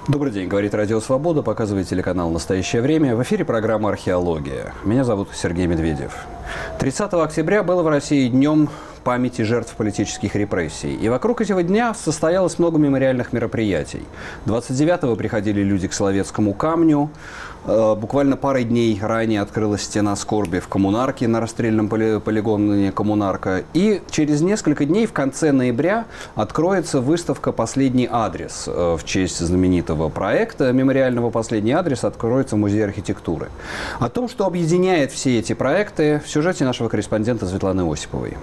Добрый день, говорит Радио Свобода, показывает телеканал «Настоящее время». В эфире программа «Археология». Меня зовут Сергей Медведев. 30 октября было в России днем памяти жертв политических репрессий. И вокруг этого дня состоялось много мемориальных мероприятий. 29-го приходили люди к Соловецкому камню. Буквально парой дней ранее открылась стена скорби в Коммунарке на расстрельном полигоне Коммунарка. И через несколько дней, в конце ноября, откроется выставка «Последний адрес» в честь знаменитого проекта мемориального «Последний адрес» откроется в Музее архитектуры. О том, что объединяет все эти проекты, в сюжете нашего корреспондента Светланы Осиповой.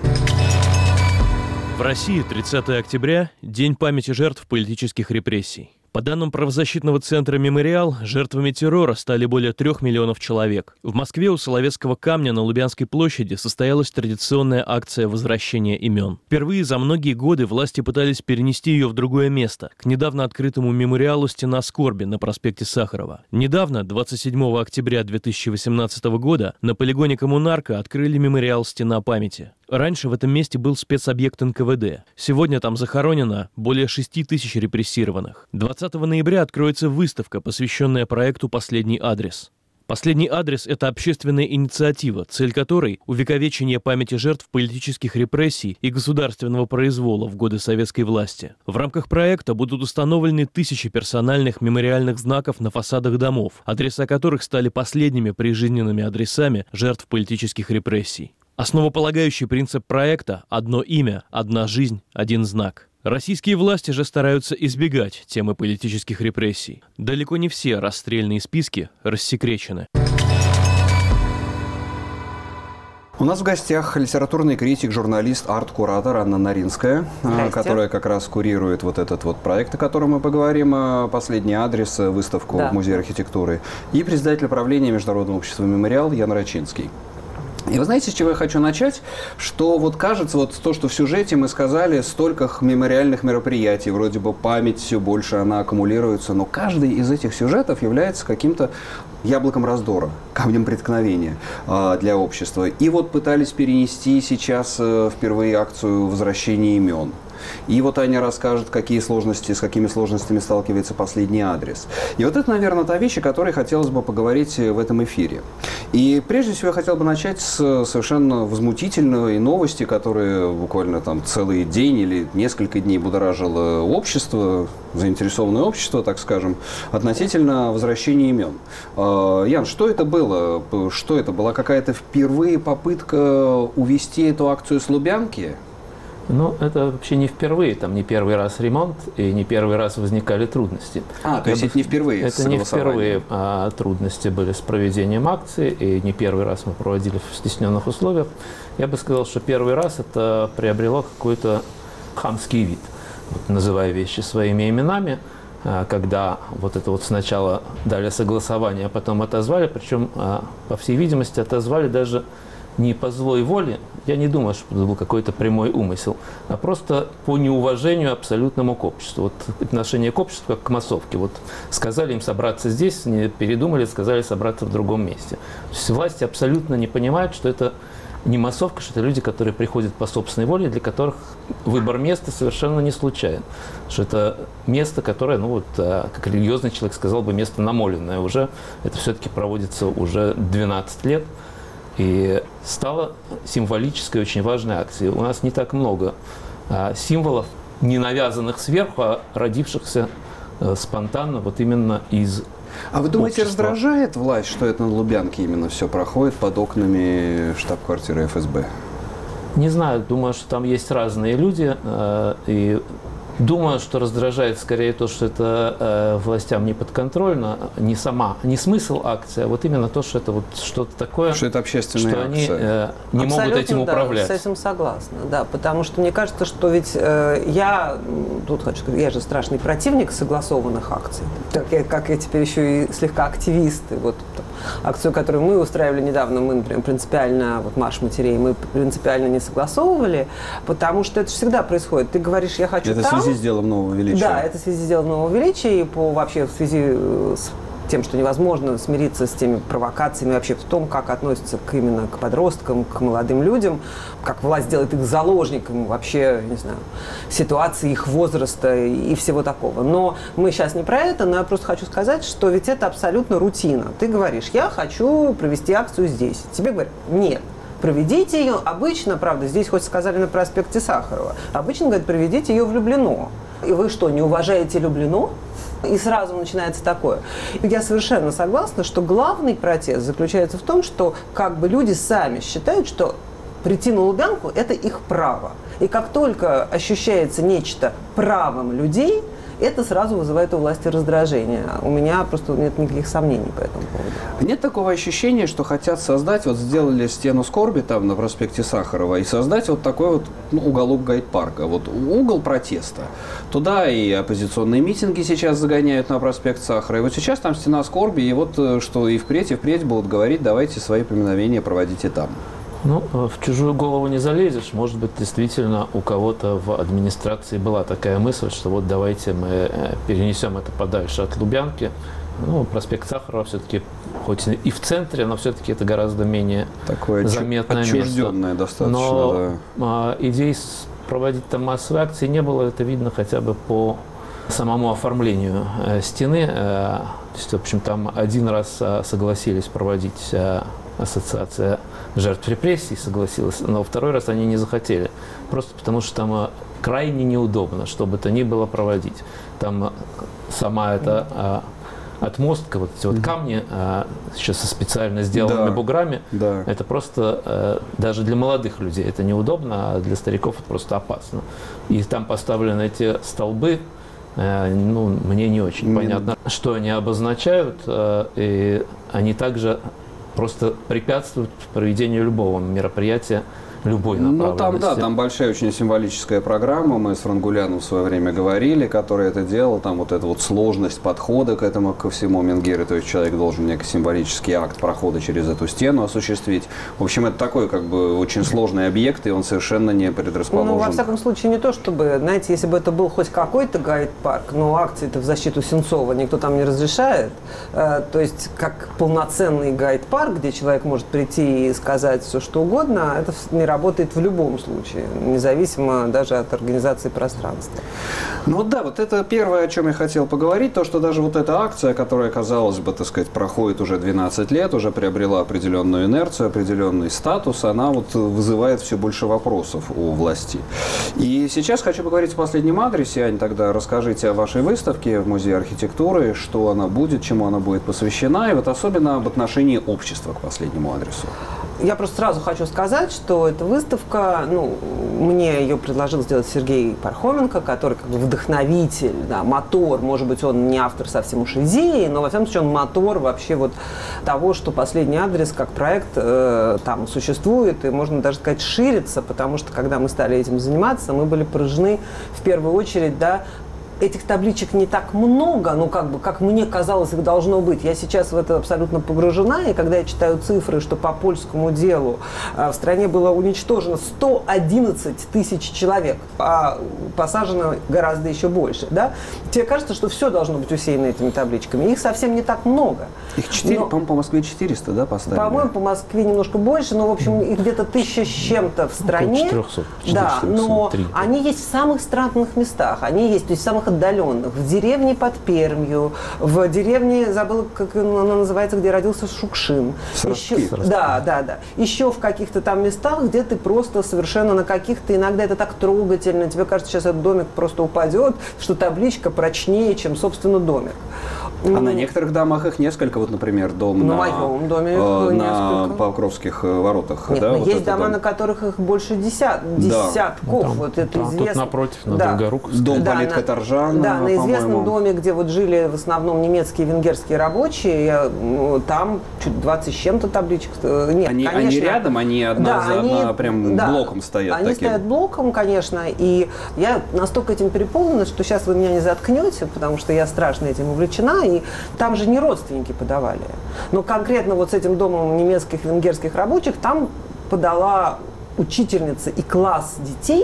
В России 30 октября – День памяти жертв политических репрессий. По данным правозащитного центра «Мемориал», жертвами террора стали более 3 миллионов человек. В Москве у Соловецкого камня на Лубянской площади состоялась традиционная акция возвращения имен. Впервые за многие годы власти пытались перенести ее в другое место, к недавно открытому мемориалу «Стена скорби» на проспекте Сахарова. Недавно, 27 октября 2018 года, на полигоне Коммунарка открыли мемориал «Стена памяти». Раньше в этом месте был спецобъект НКВД. Сегодня там захоронено более 6 тысяч репрессированных. 20 ноября откроется выставка, посвященная проекту «Последний адрес». «Последний адрес» — это общественная инициатива, цель которой — увековечение памяти жертв политических репрессий и государственного произвола в годы советской власти. В рамках проекта будут установлены тысячи персональных мемориальных знаков на фасадах домов, адреса которых стали последними прижизненными адресами жертв политических репрессий. Основополагающий принцип проекта – одно имя, одна жизнь, один знак. Российские власти же стараются избегать темы политических репрессий. Далеко не все расстрельные списки рассекречены. У нас в гостях литературный критик, журналист, арт-куратор Анна Наринская, которая как раз курирует вот этот вот проект, о котором мы поговорим, «Последний адрес», выставку в Музее архитектуры, и председатель правления Международного общества «Мемориал» Ян Рачинский. И вы знаете, с чего я хочу начать? Что вот кажется, вот то, что в сюжете мы сказали, столько мемориальных мероприятий, вроде бы память все больше, она аккумулируется, но каждый из этих сюжетов является каким-то яблоком раздора, камнем преткновения для общества. И вот пытались перенести сейчас впервые акцию возвращения имен. И вот Аня расскажет, с какими сложностями сталкивается «Последний адрес». И вот это, наверное, та вещь, о которой хотелось бы поговорить в этом эфире. И прежде всего я хотел бы начать с совершенно возмутительной новости, которая буквально там целый день или несколько дней будоражило общество, заинтересованное общество, так скажем, относительно возвращения имен. Ян, что это было? Что это? Была какая-то впервые попытка увести эту акцию с Лубянки? Ну, это вообще не впервые, там не первый раз ремонт и не первый раз возникали трудности. То есть это не впервые? Это не впервые трудности были с проведением акции, и не первый раз мы проводили в стесненных условиях. Я бы сказал, что первый раз это приобрело какой-то хамский вид, вот, называя вещи своими именами, когда вот это вот сначала дали согласование, а потом отозвали, причем, по всей видимости, отозвали даже не по злой воле, я не думаю, что это был какой-то прямой умысел, а просто по неуважению абсолютному к обществу. Вот отношение к обществу как к массовке. Вот сказали им собраться здесь, не передумали, сказали собраться в другом месте. То есть власти абсолютно не понимают, что это не массовка, что это люди, которые приходят по собственной воле, для которых выбор места совершенно не случайен. Что это место, которое, ну вот, как религиозный человек сказал бы, место намоленное уже. Это все-таки проводится уже 12 лет. И стала символической, очень важной акцией. У нас не так много символов, не навязанных сверху, а родившихся спонтанно вот именно из А вы думаете, общества. Раздражает власть, что это на Лубянке именно все проходит под окнами штаб-квартиры ФСБ? Не знаю, думаю, что там есть разные люди. И думаю, что раздражает скорее то, что это властям не подконтрольно, не смысл акции, а вот именно то, что это вот что-то такое, что это общественная что акция. Они не могут этим управлять. Да, с этим согласна, да, потому что мне кажется, что ведь я же страшный противник согласованных акций, как я теперь еще и слегка активист. Вот акцию, которую мы устраивали недавно, мы, например, принципиально, вот марш матерей, мы принципиально не согласовывали, потому что это всегда происходит. Ты говоришь, я хочу это там. В связи с делом нового величия. Да, это в связи с делом нового величия и вообще в связи с тем, что невозможно смириться с теми провокациями вообще в том, как относятся именно к подросткам, к молодым людям, как власть делает их заложниками вообще, не знаю, ситуации их возраста и всего такого. Но мы сейчас не про это, но я просто хочу сказать, что ведь это абсолютно рутина. Ты говоришь, я хочу провести акцию здесь. Тебе говорят, нет. Проведите ее, обычно, правда, здесь хоть сказали на проспекте Сахарова, обычно говорят, проведите ее в Люблино. И вы что, не уважаете Люблино? И сразу начинается такое. Я совершенно согласна, что главный протест заключается в том, что как бы люди сами считают, что прийти на Лубянку – это их право. И как только ощущается нечто правом людей, это сразу вызывает у власти раздражение. У меня просто нет никаких сомнений по этому поводу. Нет такого ощущения, что хотят создать, вот сделали стену скорби там на проспекте Сахарова, и создать вот такой вот уголок гайд-парка, вот угол протеста. Туда и оппозиционные митинги сейчас загоняют на проспект Сахарова. И вот сейчас там стена скорби, и вот что и впредь будут говорить, давайте свои поминовения проводите там. Ну, в чужую голову не залезешь. Может быть, действительно у кого-то в администрации была такая мысль, что вот давайте мы перенесем это подальше от Лубянки. Ну, проспект Сахарова все-таки, хоть и в центре, но все-таки это гораздо менее такое заметное отчужденное место. Достаточно, но да. Идей проводить там массовые акции не было. Это видно хотя бы по самому оформлению стены. То есть, в общем, там один раз согласились проводить ассоциация жертв репрессий, согласилась, но второй раз они не захотели. Просто потому, что там крайне неудобно, что бы то ни было проводить. Там сама эта отмостка, вот эти вот камни, сейчас со специально сделанными буграми, это просто даже для молодых людей это неудобно, а для стариков это просто опасно. И там поставлены эти столбы, ну, мне не очень понятно, что они обозначают, и они также просто препятствуют проведению любого мероприятия, любой направленности. Ну, там большая очень символическая программа, мы с Франгуляном в свое время говорили, который это делал, там вот эта вот сложность подхода к этому, ко всему Менгиры, то есть человек должен некий символический акт прохода через эту стену осуществить. В общем, это такой как бы очень сложный объект, и он совершенно не предрасположен. Ну, во всяком случае, не то чтобы, знаете, если бы это был хоть какой-то гайд-парк, но акции-то в защиту Сенцова никто там не разрешает, то есть как полноценный гайд-парк, где человек может прийти и сказать все, что угодно, это не работает в любом случае, независимо даже от организации пространства. Ну да, вот это первое, о чем я хотел поговорить, то, что даже вот эта акция, которая, казалось бы, так сказать, проходит уже 12 лет, уже приобрела определенную инерцию, определенный статус, она вот вызывает все больше вопросов у власти. И сейчас хочу поговорить о последнем адресе. Ань, тогда расскажите о вашей выставке в Музее архитектуры, что она будет, чему она будет посвящена, и вот особенно об отношении общества к последнему адресу. Я просто сразу хочу сказать, что эта выставка, ну, мне ее предложил сделать Сергей Пархоменко, который как бы вдохновитель, да, мотор, может быть, он не автор совсем уж идеи, но, во всяком случае, он мотор вообще вот того, что «Последний адрес» как проект там существует, и можно даже сказать ширится, потому что, когда мы стали этим заниматься, мы были поражены в первую очередь, да, этих табличек не так много, ну, как бы, как мне казалось, их должно быть. Я сейчас в это абсолютно погружена, и когда я читаю цифры, что по польскому делу в стране было уничтожено 111 тысяч человек, а посажено гораздо еще больше, да, тебе кажется, что все должно быть усеяно этими табличками. Их совсем не так много. Их 4, по-моему, по Москве 400, да, поставили? По-моему, по Москве немножко больше, но, в общем, их где-то 1000 с чем-то в стране. 400, да, но 403. они есть в самых странных местах. Они есть, то есть в самых отдаленных. В деревне под Пермью, в деревне, забыла, как она называется, где родился Шукшин. Еще, да. Еще в каких-то там местах, где ты просто совершенно на каких-то, иногда это так трогательно, тебе кажется, сейчас этот домик просто упадет, что табличка прочнее, чем, собственно, домик. А на некоторых домах их несколько, вот, например, дом на моем доме их на несколько. Покровских воротах. Нет, да, но вот есть дома, дом. на которых их больше десятков. Там, вот это известно. Тут напротив, на да. Долгоруковской. Дом политкоторжан, да, на известном по-моему. доме, где вот жили в основном немецкие и венгерские рабочие, там чуть 20 с чем-то табличек. Нет, они рядом, они одна за одна прям блоком стоят. Они стоят блоком, конечно, и я настолько этим переполнена, что сейчас вы меня не заткнете, потому что я страшно этим увлечена, и там же не родственники подавали. Но конкретно вот с этим домом немецких и венгерских рабочих там подала учительница и класс детей,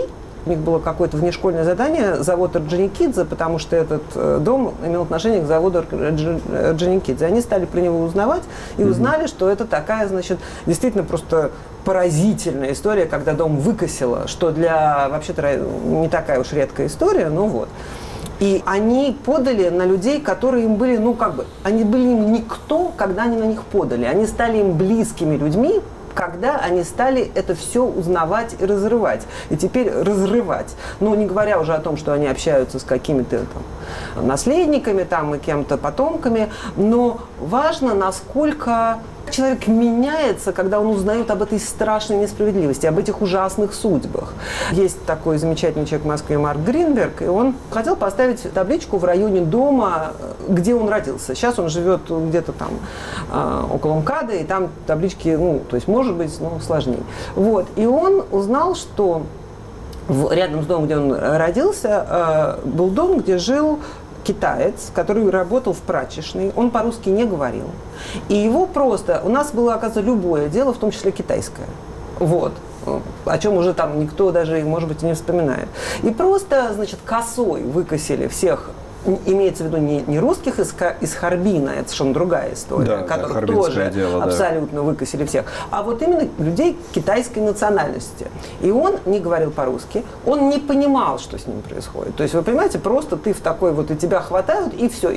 у них было какое-то внешкольное задание, завод Орджоникидзе, потому что этот дом имел отношение к заводу Орджоникидзе. Они стали про него узнавать и узнали, что это такая, значит, действительно просто поразительная история, когда дом выкосило, что для, вообще-то, не такая уж редкая история, но вот. И они подали на людей, которые им были, ну, как бы, они были им никто, когда они на них подали. Они стали им близкими людьми, когда они стали это все узнавать и разрывать. И теперь разрывать. Ну, не говоря уже о том, что они общаются с какими-то там наследниками там, и кем-то потомками. Но важно, насколько человек меняется, когда он узнает об этой страшной несправедливости, об этих ужасных судьбах. Есть такой замечательный человек в Москве Марк Гринберг, и он хотел поставить табличку в районе дома, где он родился. Сейчас он живет где-то там около МКАДа, и там таблички, ну, то есть, может быть, ну, сложнее. Вот. И он узнал, что рядом с домом, где он родился, был дом, где жил китаец, который работал в прачечной, он по-русски не говорил. И его просто... У нас было, оказывается, любое дело, в том числе китайское. Вот. О чем уже там никто даже, может быть, и не вспоминает. И просто, значит, косой выкосили всех, имеется в виду не русских из Харбина, это совершенно другая история, да, которых тоже дело, абсолютно выкосили всех, а вот именно людей китайской национальности. И он не говорил по-русски, он не понимал, что с ним происходит. То есть, вы понимаете, просто ты в такой вот, и тебя хватают, и все.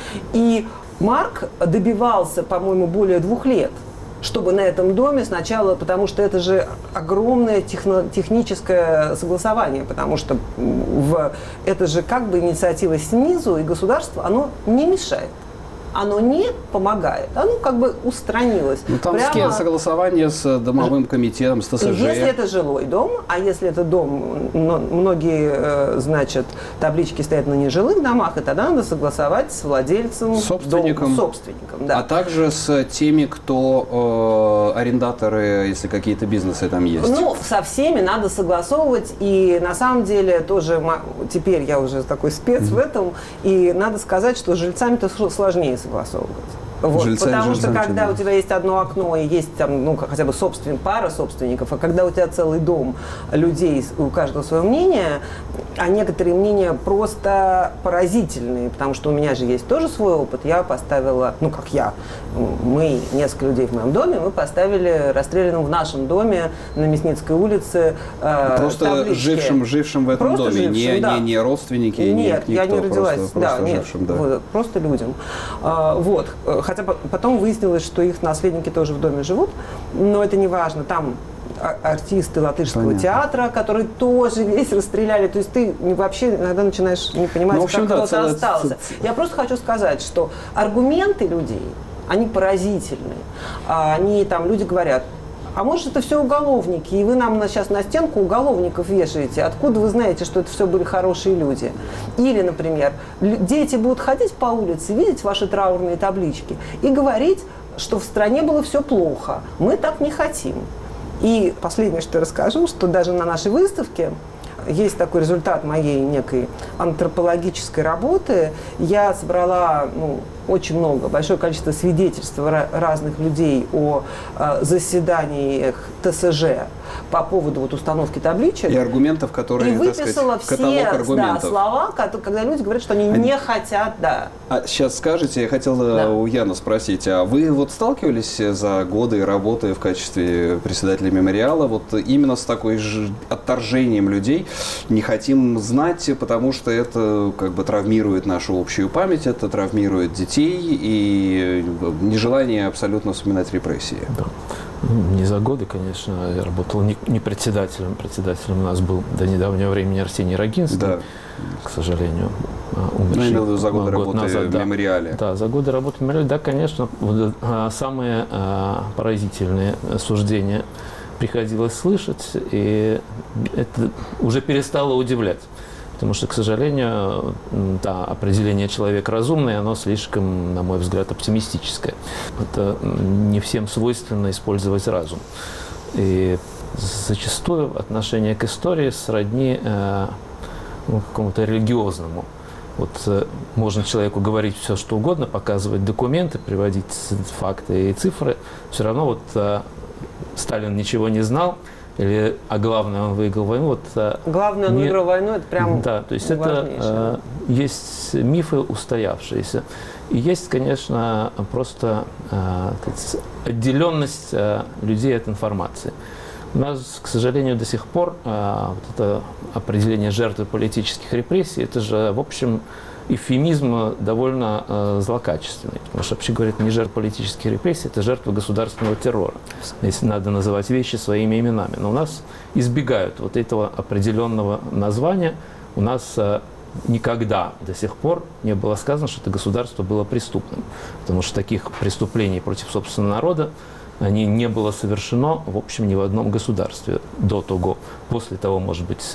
И Марк добивался, по-моему, более 2 лет, чтобы на этом доме сначала, потому что это же огромное техническое согласование, потому что это же как бы инициатива снизу, и государство, оно не мешает. Оно не помогает, оно как бы устранилось. Ну, там согласование с домовым комитетом, с ТСЖ. Если это жилой дом, а если это дом, многие, значит, таблички стоят на нежилых домах, и тогда надо согласовать с владельцем, собственником, да. А также с теми, кто арендаторы, если какие-то бизнесы там есть. Ну, со всеми надо согласовывать, и на самом деле тоже, теперь я уже такой спец в этом, и надо сказать, что с жильцами-то сложнее согласовывать. Вот, потому что когда у тебя есть одно окно и есть там, ну, хотя бы пара собственников, а когда у тебя целый дом людей, у каждого свое мнение, а некоторые мнения просто поразительные, потому что у меня же есть тоже свой опыт. Я поставила, мы, несколько людей в моем доме, мы поставили расстрелянным в нашем доме на Мясницкой улице просто таблички. жившим в этом просто доме, жившим, да. не родственники, нет, никто, я не родилась, просто жившим, да. Вот, просто людям. Вот. Хотя потом выяснилось, что их наследники тоже в доме живут, но это не важно. Там артисты Латышского театра, которые тоже весь расстреляли. То есть ты вообще иногда начинаешь не понимать, как кто-то остался. Я просто хочу сказать, что аргументы людей, они поразительные. Они там, люди говорят, а может, это все уголовники, и вы нам сейчас на стенку уголовников вешаете. Откуда вы знаете, что это все были хорошие люди? Или, например, дети будут ходить по улице, видеть ваши траурные таблички и говорить, что в стране было все плохо. Мы так не хотим. И последнее, что я расскажу, что даже на нашей выставке есть такой результат моей некой антропологической работы. Я собрала очень много, большое количество свидетельств разных людей о заседаниях ТСЖ по поводу установки табличек. И аргументов, которые, и выписала все слова, когда люди говорят, что они не хотят, да. А сейчас скажите, я хотел у Яны спросить, а вы сталкивались за годы работы в качестве председателя мемориала именно с такой же отторжением людей? Не хотим знать, потому что это как бы травмирует нашу общую память, это травмирует детей и нежелание абсолютно вспоминать репрессии. Да. Не за годы, конечно, я работал не председателем. Председателем у нас был до недавнего времени Арсений Рогинский, да. К сожалению, умерший за годы работы назад, в мемориале. Да, за годы работы в мемориале, да, конечно, самые поразительные суждения приходилось слышать, и это уже перестало удивлять. Потому что, к сожалению, определение «человек разумный», оно слишком, на мой взгляд, оптимистическое. Это не всем свойственно использовать разум. И зачастую отношение к истории сродни какому-то религиозному. Можно человеку говорить все, что угодно, показывать документы, приводить факты и цифры. Все равно Сталин ничего не знал, а главное, он выиграл войну. Вот, главное, он выиграл войну, это прям да, то есть это есть мифы устоявшиеся. И есть, конечно, просто отделенность людей от информации. У нас, к сожалению, до сих пор вот это определение жертвы политических репрессий, это же, в общем, эвфемизм довольно злокачественный. Потому что, вообще говоря, не жертва политических репрессий, это жертва государственного террора. Если надо называть вещи своими именами. Но у нас избегают вот этого определенного названия. У нас никогда до сих пор не было сказано, что это государство было преступным. Потому что таких преступлений против собственного народа не было совершено, в общем, ни в одном государстве до того. После того, может быть,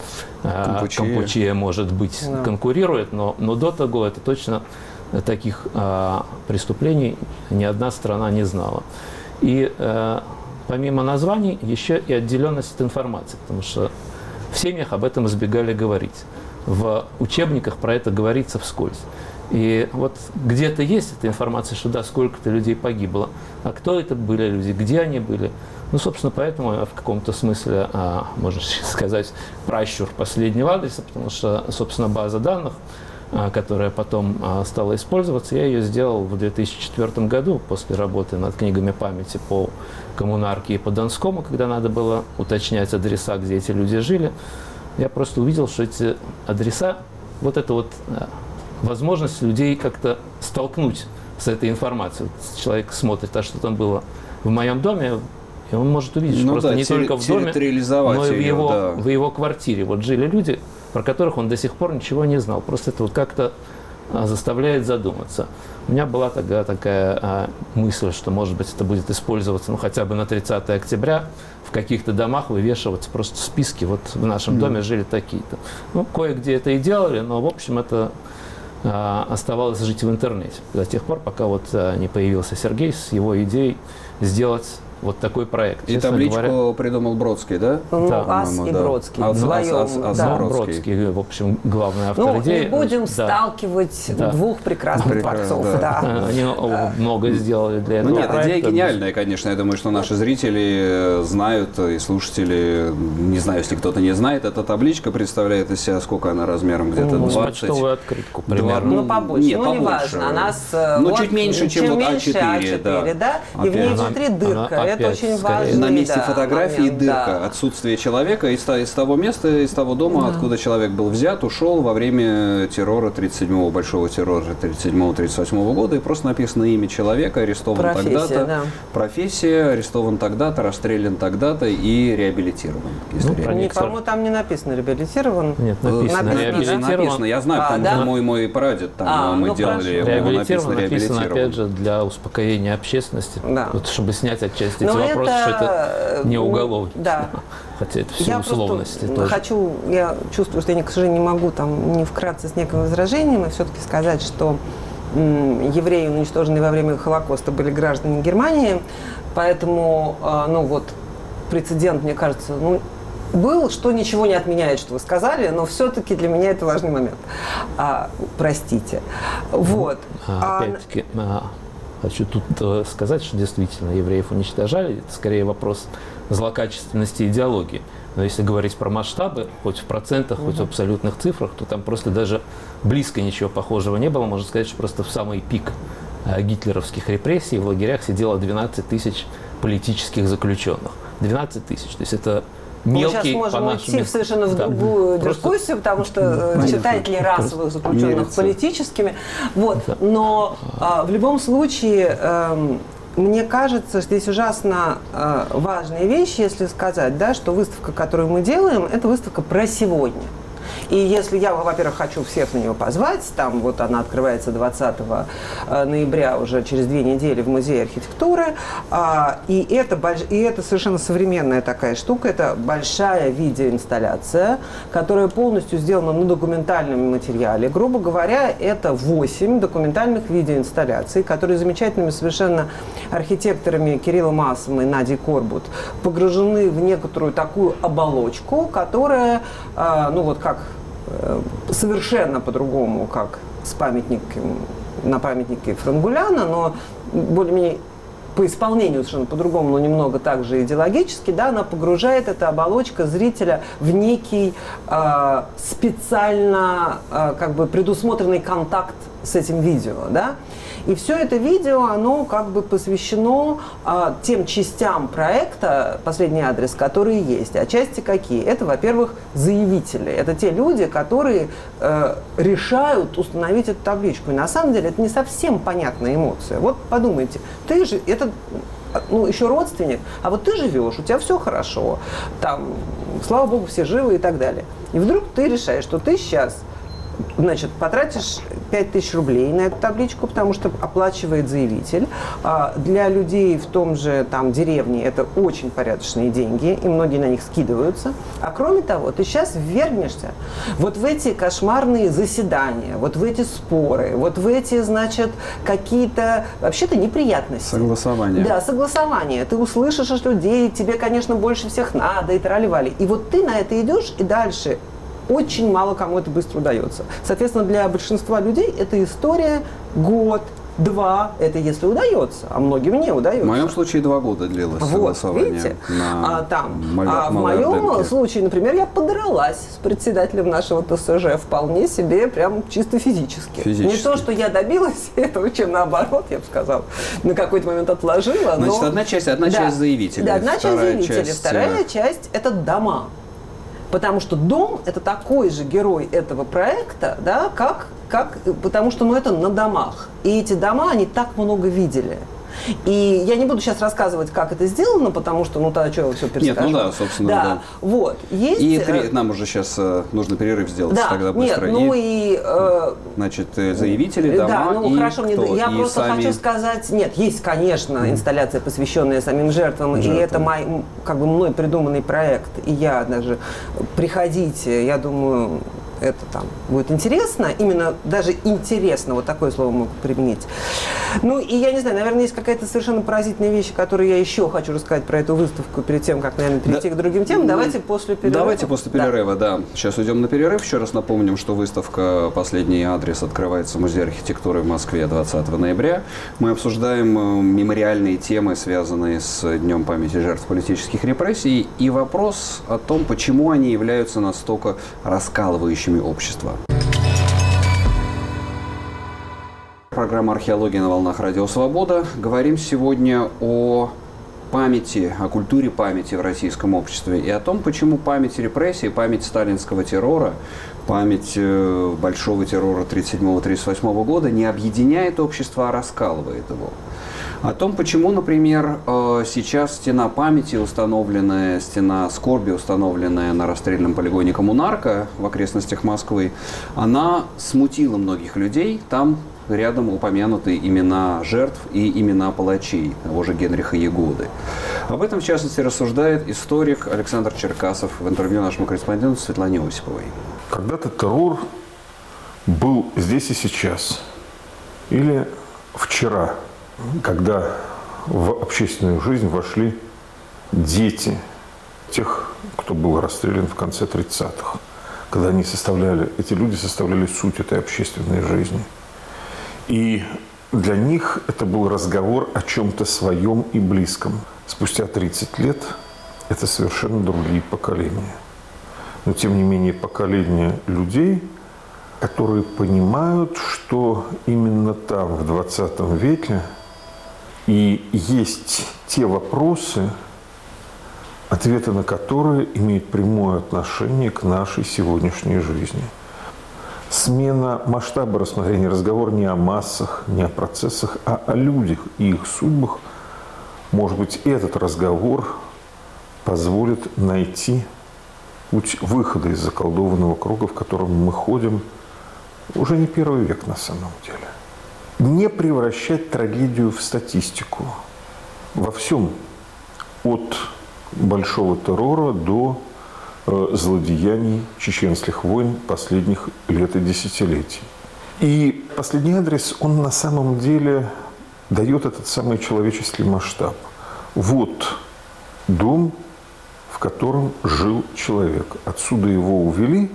Кампучия, может быть, конкурирует, но до того это точно таких преступлений ни одна страна не знала. И помимо названий, еще и отделенность от информации, потому что в семьях об этом избегали говорить. В учебниках про это говорится вскользь. И вот где-то есть эта информация, что да, сколько-то людей погибло, а кто это были люди, где они были. Ну, собственно, поэтому я в каком-то смысле, можно сказать, пращур последнего адреса, потому что, собственно, база данных, которая потом стала использоваться, я ее сделал в 2004 году после работы над книгами памяти по Коммунарке и по Донскому, когда надо было уточнять адреса, где эти люди жили. Я просто увидел, что эти адреса, вот это вот возможность людей как-то столкнуть с этой информацией. Вот человек смотрит, а что там было в моем доме, и он может увидеть, что просто не только в доме, но и в его квартире. Вот жили люди, про которых он до сих пор ничего не знал. Просто это вот как-то заставляет задуматься. У меня была тогда такая мысль, что, может быть, это будет использоваться, ну, хотя бы на 30 октября в каких-то домах вывешиваться просто списки. Вот в нашем доме жили такие-то. Ну, кое-где это и делали, но, в общем, это оставалось жить в интернете до тех пор, пока вот не появился Сергей с его идеей сделать вот такой проект. И табличку придумал Бродский, да? Ну, да, Ас и Бродский. Бродский, в общем, главный автор идеи. Не будем сталкивать двух прекрасных творцов. Они много сделали для этого проекта. Нет, идея гениальная, конечно. Я думаю, что наши зрители знают, и слушатели, не знаю, если кто-то не знает, эта табличка представляет из себя, сколько она размером, где-то 20. Почтовую открытку примерно. Ну, побольше. Нет, не важно. Она чуть меньше, чем вот А4, да. И в ней внутри дырка. Это очень важно. На месте фотографии дырка. Отсутствие человека из того места, из того дома, откуда человек был взят, ушел во время террора 37-го, большого террора 37-38 года. И просто написано имя человека, арестован тогда-то. Профессия, арестован тогда-то, расстрелян тогда-то и реабилитирован. По-моему, там не написано реабилитирован. Нет, написано реабилитирован. Я знаю, потому что мой прадед, там мы делали его, написано реабилитирован. Опять же, для успокоения общественности, чтобы снять отчасти эти вопросы, что это не уголовник. Да. Хотя это все условности тоже. Я чувствую, что я, к сожалению, не могу там не вкратце с неким возражением, и все-таки сказать, что евреи, уничтоженные во время Холокоста, были гражданами Германии, поэтому, прецедент, мне кажется, был, что ничего не отменяет, что вы сказали, но все-таки для меня это важный момент. Простите. Вот. Опять-таки, хочу тут сказать, что действительно евреев уничтожали. Это скорее вопрос злокачественности идеологии. Но если говорить про масштабы, хоть в процентах, хоть в абсолютных цифрах, то там просто даже близко ничего похожего не было. Можно сказать, что просто в самый пик гитлеровских репрессий в лагерях сидело 12 тысяч политических заключенных. 12 тысяч. То есть это мелкий, мы сейчас можем уйти в совершенно в другую дискуссию, потому что считает ли расовых заключенных политическими. Вот. Но в любом случае, мне кажется, что здесь ужасно важная вещь, если сказать, да, что выставка, которую мы делаем, это выставка про сегодня. И если я, во-первых, хочу всех на нее позвать, там вот она открывается 20 ноября, уже через 2 недели в Музее архитектуры, и это совершенно современная такая штука, это большая видеоинсталляция, которая полностью сделана на документальном материале. Грубо говоря, это 8 документальных видеоинсталляций, которые замечательными совершенно архитекторами Кириллом Асом и Надей Корбут погружены в некоторую такую оболочку, которая, как совершенно по-другому, как с памятником на памятнике Франгуляна, но более-менее по исполнению совершенно по-другому, но немного также идеологически, да, она погружает, эта оболочка, зрителя в некий специально как бы предусмотренный контакт с этим видео, да. И все это видео, оно как бы посвящено тем частям проекта «Последний адрес», которые есть. А части какие? Это, во-первых, заявители. Это те люди, которые решают установить эту табличку. И на самом деле это не совсем понятная эмоция. Вот подумайте, ты же, это еще родственник, а вот ты живешь, у тебя все хорошо, там, слава богу, все живы и так далее. И вдруг ты решаешь, что ты сейчас, значит, потратишь 5000 рублей на эту табличку, потому что оплачивает заявитель. Для людей в том же там деревне это очень порядочные деньги, и многие на них скидываются. А кроме того, ты сейчас ввергнешься вот в эти кошмарные заседания, вот в эти споры, вот в эти, значит, какие-то вообще-то неприятности. Согласования. Да, согласования. Ты услышишь от людей, тебе, конечно, больше всех надо, и трали-вали. И вот ты на это идешь, и дальше очень мало кому это быстро удается. Соответственно, для большинства людей эта история год, 2, это если удается, а многим не удается. В моем случае 2 года длилось согласование. Видите? В моем случае, например, я подралась с председателем нашего ТСЖ вполне себе, прям чисто физически. Не то, что я добилась этого, чем наоборот, я бы сказала, на какой-то момент отложила. Значит, одна часть заявителей. Да, одна часть заявителей. Вторая часть – это дома. Потому что дом – это такой же герой этого проекта, да, потому что это на домах. И эти дома, они так много видели. И я не буду сейчас рассказывать, как это сделано, потому что, тогда что я все перескажу. Нет, собственно, да. Вот, есть... И нам уже сейчас нужно перерыв сделать тогда быстро. Значит, заявители, дома, хорошо, я просто хочу сказать, есть, конечно, инсталляция, посвященная самим жертвам, и это мной придуманный проект, и я даже, приходите, я думаю, это там будет интересно, именно даже интересно, вот такое слово могу применить. И я не знаю, наверное, есть какая-то совершенно поразительная вещь, которую я еще хочу рассказать про эту выставку перед тем, как, наверное, перейти к другим темам. Давайте после перерыва. Давайте после перерыва, да. Сейчас уйдем на перерыв. Еще раз напомним, что выставка «Последний адрес» открывается в Музее архитектуры в Москве 20 ноября. Мы обсуждаем мемориальные темы, связанные с Днем памяти жертв политических репрессий, и вопрос о том, почему они являются настолько раскалывающими общества. Программа «Археология» на волнах Радио Свобода. Говорим сегодня о памяти, о культуре памяти в российском обществе и о том, почему память репрессий, память сталинского террора, память большого террора 1937-1938 года не объединяет общество, а раскалывает его. О том, почему, например, сейчас стена памяти, стена скорби, установленная на расстрельном полигоне Коммунарка в окрестностях Москвы, она смутила многих людей. Там рядом упомянуты имена жертв и имена палачей, того же Генриха Ягоды. Об этом, в частности, рассуждает историк Александр Черкасов в интервью нашему корреспонденту Светлане Осиповой. Когда-то террор был здесь и сейчас. Или вчера, когда в общественную жизнь вошли дети тех, кто был расстрелян в конце 30-х. Когда эти люди составляли суть этой общественной жизни. И для них это был разговор о чем-то своем и близком. Спустя 30 лет это совершенно другие поколения. Но, тем не менее, поколение людей, которые понимают, что именно там, в 20 веке, и есть те вопросы, ответы на которые имеют прямое отношение к нашей сегодняшней жизни. Смена масштаба рассмотрения, разговор не о массах, не о процессах, а о людях и их судьбах. Может быть, этот разговор позволит найти путь выхода из заколдованного круга, в котором мы ходим уже не первый век на самом деле. Не превращать трагедию в статистику. Во всем, от большого террора до злодеяний чеченских войн последних лет и десятилетий. И последний адрес, он на самом деле дает этот самый человеческий масштаб. Вот дом, в котором жил человек. Отсюда его увели,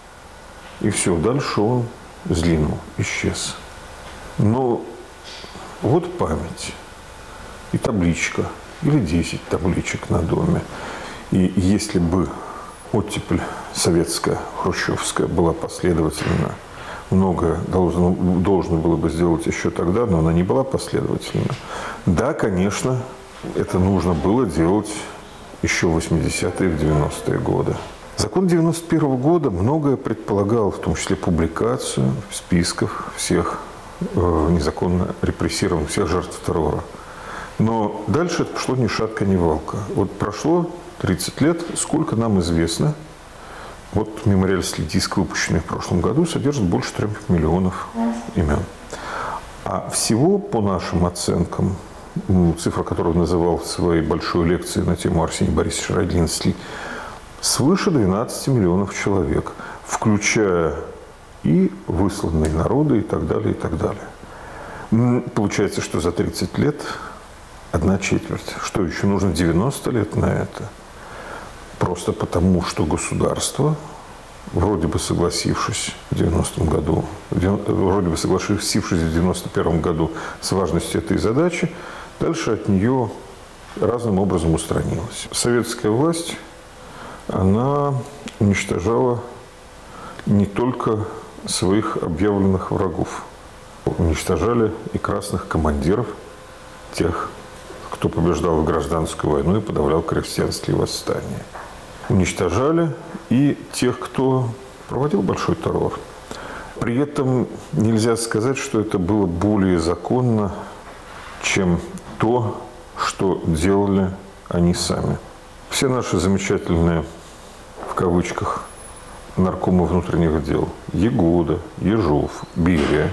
и все, дальше он сгинул, исчез. Но вот память. и табличка, или 10 табличек на доме. И если бы оттепель советская, хрущевская была последовательна, многое должно было бы сделать еще тогда, но она не была последовательна. Да, конечно, это нужно было делать еще в 80-е, в 90-е годы. Закон 91 года многое предполагал, в том числе публикацию списков всех незаконно репрессированных, всех жертв террора. Но дальше это пошло ни шатка, ни валка. Вот прошло 30 лет, сколько нам известно, вот мемориальский диск, выпущенный в прошлом году, содержит больше 3 миллионов имен. А всего, по нашим оценкам, цифра, которую называл в своей большой лекции на тему Арсений Борисович Родинский, свыше 12 миллионов человек, включая и высланные народы и так далее, и так далее. Получается, что за 30 лет 1/4. Что еще нужно 90 лет на это? Просто потому, что государство, вроде бы согласившись в 90-м году, вроде бы согласившись в 91 году с важностью этой задачи, дальше от нее разным образом устранилась. Советская власть, она уничтожала не только своих объявленных врагов. Уничтожали и красных командиров, тех, кто побеждал в гражданскую войну и подавлял крестьянские восстания. Уничтожали и тех, кто проводил большой террор. При этом нельзя сказать, что это было более законно, чем то, что делали они сами. Все наши замечательные, в кавычках, наркомы внутренних дел Ягода, Ежов, Берия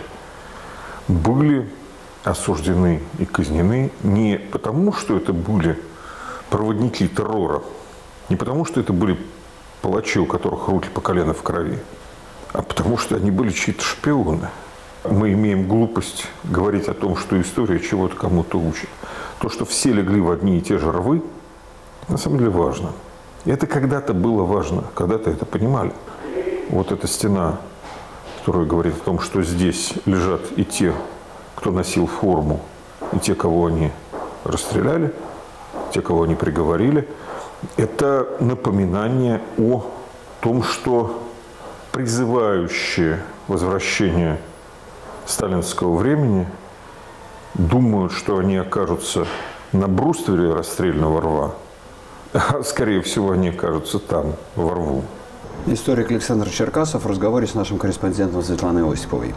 были осуждены и казнены не потому, что это были проводники террора, не потому, что это были палачи, у которых руки по колено в крови, а потому, что они были чьи-то шпионы. Мы имеем глупость говорить о том, что история чего-то кому-то учит. То, что все легли в одни и те же рвы, на самом деле важно. И это когда-то было важно, когда-то это понимали. Вот эта стена, которая говорит о том, что здесь лежат и те, кто носил форму, и те, кого они расстреляли, те, кого они приговорили, это напоминание о том, что призывающие возвращение сталинского времени думают, что они окажутся на бруствере расстрельного рва, а скорее всего они окажутся там, во рву. Историк Александр Черкасов в разговоре с нашим корреспондентом Светланой Осиповой.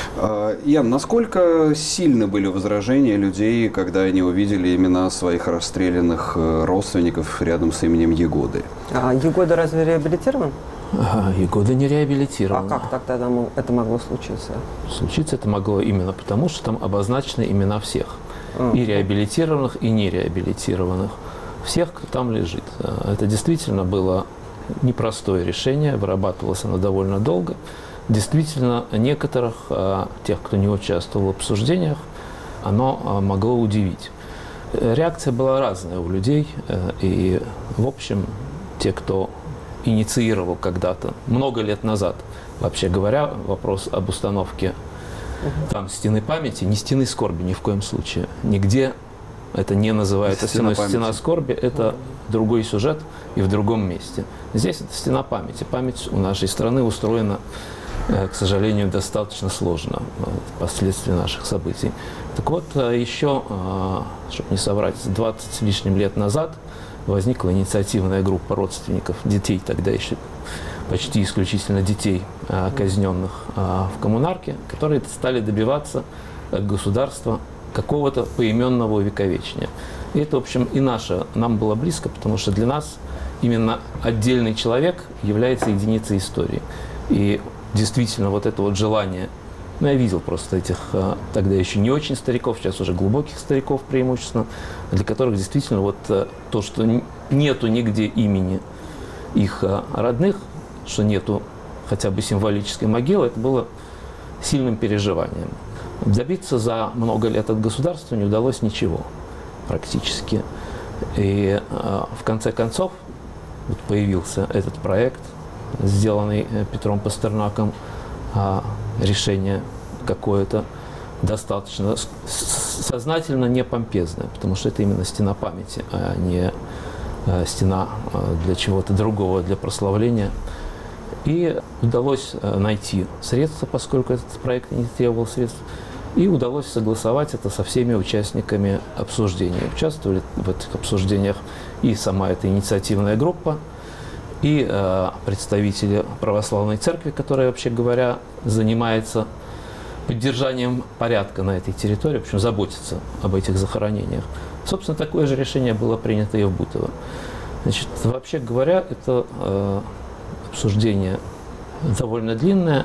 Ян, насколько сильны были возражения людей, когда они увидели имена своих расстрелянных родственников рядом с именем Ягоды? А Ягода разве реабилитирован? Ягода не реабилитирован. А как тогда это могло случиться? Случиться это могло именно потому, что там обозначены имена всех. И реабилитированных, и нереабилитированных. Всех, кто там лежит. Это действительно было непростое решение, вырабатывалось оно довольно долго. Действительно, некоторых, тех, кто не участвовал в обсуждениях, оно могло удивить. Реакция была разная у людей, и, в общем, те, кто инициировал когда-то, много лет назад, вообще говоря, вопрос об установке там стены памяти, не стены скорби ни в коем случае, нигде это не называется стена скорби, это другой сюжет и в другом месте. Здесь это стена памяти. Память у нашей страны устроена, к сожалению, достаточно сложно, последствия наших событий. Так вот, еще, чтобы не соврать, 20 с лишним лет назад возникла инициативная группа родственников, детей тогда еще, почти исключительно детей, казненных в коммунарке, которые стали добиваться от государства какого-то поименного увековечения. И это, в общем, и нам было близко, потому что для нас именно отдельный человек является единицей истории. И действительно вот это вот желание, я видел просто этих тогда еще не очень стариков, сейчас уже глубоких стариков преимущественно, для которых действительно вот то, что нету нигде имени их родных, что нету хотя бы символической могилы, это было сильным переживанием. Добиться за много лет от государства не удалось ничего практически. И в конце концов вот появился этот проект, сделанный Петром Пастернаком, решение какое-то. достаточно сознательно не помпезная, потому что это именно стена памяти, а не стена для чего-то другого, для прославления. И удалось найти средства, поскольку этот проект не требовал средств, и удалось согласовать это со всеми участниками обсуждения. Участвовали в этих обсуждениях и сама эта инициативная группа, и представители православной церкви, которая, вообще говоря, занимается поддержанием порядка на этой территории, в общем, заботится об этих захоронениях. Собственно, такое же решение было принято и в Бутово. Значит, вообще говоря, это обсуждение довольно длинное,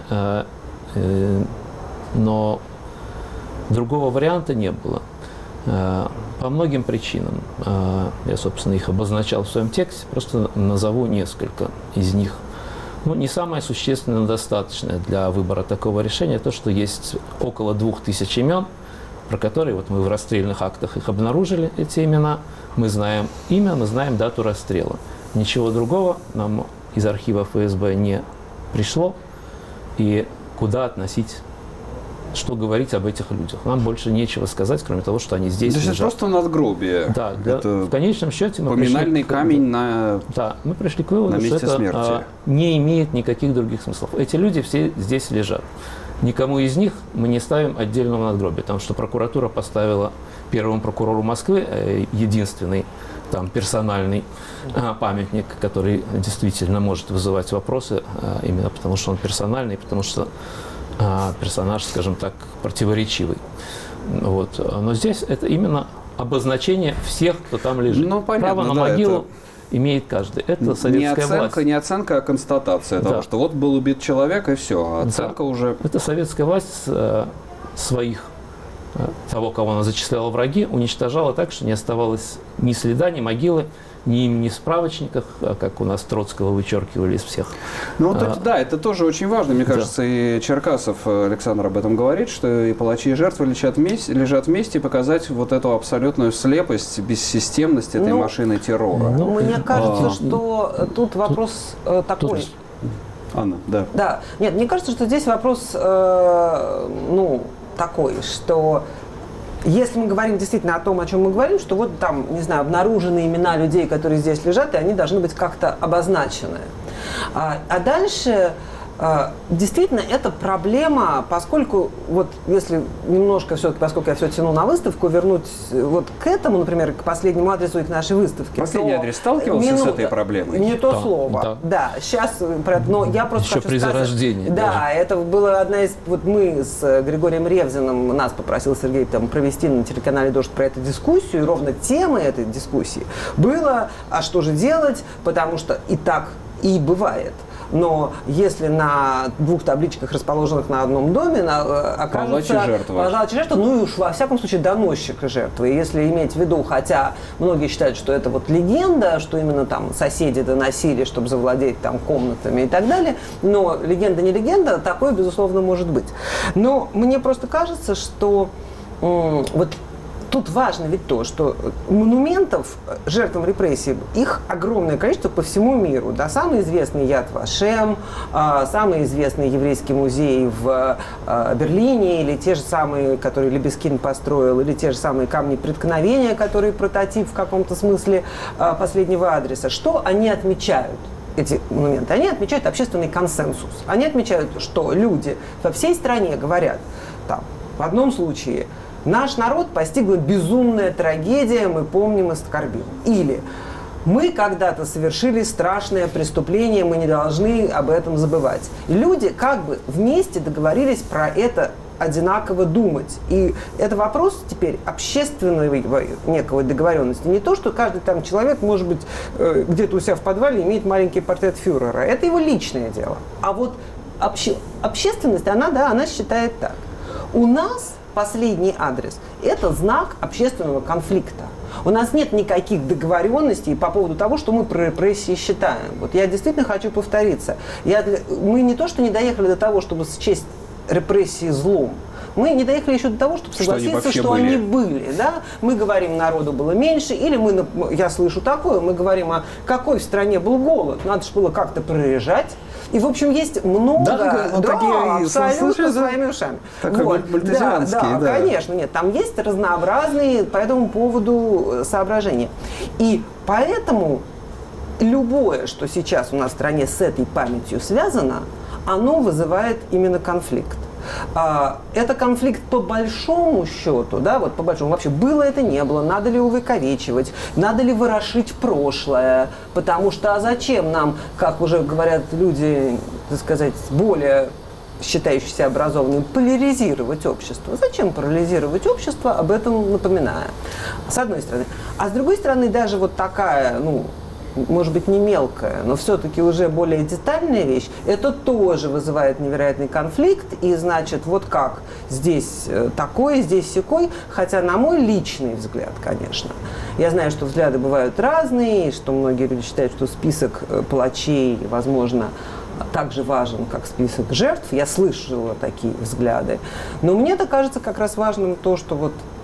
но другого варианта не было. По многим причинам. Я, собственно, их обозначал в своем тексте, просто назову несколько из них. Ну, не самое существенное, но достаточное для выбора такого решения то, что есть около 2000 имен, про которые вот мы в расстрельных актах их обнаружили, эти имена. Мы знаем имя, мы знаем дату расстрела. Ничего другого нам из архива ФСБ не пришло. И куда относить, что говорить об этих людях. Нам больше нечего сказать, кроме того, что они здесь лежат. Это просто надгробие. Да, в конечном счете мы поминальный камень мы пришли к выводу, что это смерти. Не имеет никаких других смыслов. Эти люди все здесь лежат. Никому из них мы не ставим отдельного надгробия, потому что прокуратура поставила первому прокурору Москвы единственный там персональный памятник, который действительно может вызывать вопросы, именно потому что он персональный, потому что персонаж, скажем так, противоречивый. Вот. Но здесь это именно обозначение всех, кто там лежит. Ну, понятно, право на могилу имеет каждый. Это советская власть. Не оценка, а констатация того, что вот был убит человек, и все. А оценка уже... Это советская власть своих, того, кого она зачисляла враги, уничтожала так, что не оставалось ни следа, ни могилы, ни имени в справочниках, как у нас Троцкого вычеркивали из всех. Ну, вот да, это тоже очень важно. Мне кажется, и Черкасов Александр об этом говорит, что и палачи, и жертвы лежат вместе, и показать вот эту абсолютную слепость, бессистемность этой машины террора. Мне кажется, что тут вопрос такой. Анна, да. Да. Нет, мне кажется, что здесь вопрос, такой, что если мы говорим действительно о том, о чем мы говорим, что вот там, не знаю, обнаружены имена людей, которые здесь лежат, и они должны быть как-то обозначены. А дальше действительно это проблема, поскольку вот если немножко все-таки, поскольку я все тяну на выставку, вернуть вот к этому, например, к последнему адресу и к нашей выставке. Последний адрес сталкивался с этой проблемой? Не то слово. Да, сейчас, но я просто еще хочу при сказать, зарождении. Да, это была одна из, вот мы с Григорием Ревзиным, нас попросил Сергей там провести на телеканале «Дождь» про эту дискуссию, и ровно темой этой дискуссии было, а что же делать, потому что и так и бывает. Но если на двух табличках, расположенных на одном доме, окажется палач и жертва, ну и уж во всяком случае доносчик и жертва. И если иметь в виду, хотя многие считают, что это вот легенда, что именно там соседи доносили, чтобы завладеть там комнатами и так далее, но легенда не легенда, такое, безусловно, может быть. Но мне просто кажется, что вот тут важно ведь то, что монументов жертвам репрессий, их огромное количество по всему миру. Да, самый известный Яд Вашем, самый известный еврейский музей в Берлине, или те же самые, которые Лебескин построил, или те же самые камни преткновения, которые прототип в каком-то смысле последнего адреса. Что они отмечают? Эти монументы, они отмечают общественный консенсус. Они отмечают, что люди во всей стране говорят, там, в одном случае, наш народ постигла безумная трагедия, мы помним и скорбим. Или мы когда-то совершили страшное преступление, мы не должны об этом забывать. И люди как бы вместе договорились про это одинаково думать. И это вопрос теперь общественной некого договоренности. Не то, что каждый там человек, может быть, где-то у себя в подвале имеет маленький портрет фюрера. Это его личное дело. А вот общественность, она считает так. У нас последний адрес – это знак общественного конфликта. У нас нет никаких договоренностей по поводу того, что мы про репрессии считаем. Вот я действительно хочу повториться. Мы не то, что не доехали до того, чтобы счесть репрессии злом. Мы не доехали еще до того, чтобы согласиться, что они были. Да? Мы говорим, народу было меньше, или я слышу такое, мы говорим, а какой в стране был голод. Надо же было как-то прорежать. И, в общем, есть много... Да, вот такие, абсолютно своими ушами. Такой вот. мультизианский, да, конечно. Нет, там есть разнообразные по этому поводу соображения. И поэтому любое, что сейчас у нас в стране с этой памятью связано, оно вызывает именно конфликт. Это конфликт по большому счету, да, вот по большому, вообще было это, не было, надо ли увековечивать, надо ли ворошить прошлое, потому что, а зачем нам, как уже говорят люди, так сказать, более считающиеся образованными, поляризировать общество. Зачем поляризировать общество, об этом напоминая, с одной стороны. А с другой стороны, даже вот такая, может быть, не мелкая, но все-таки уже более детальная вещь, это тоже вызывает невероятный конфликт, и значит, вот как здесь такой, здесь сякой, хотя на мой личный взгляд, конечно, я знаю, что взгляды бывают разные, и что многие люди считают, что список палачей, возможно, так же важен, как список жертв, я слышала такие взгляды, но мне-то кажется как раз важным то, что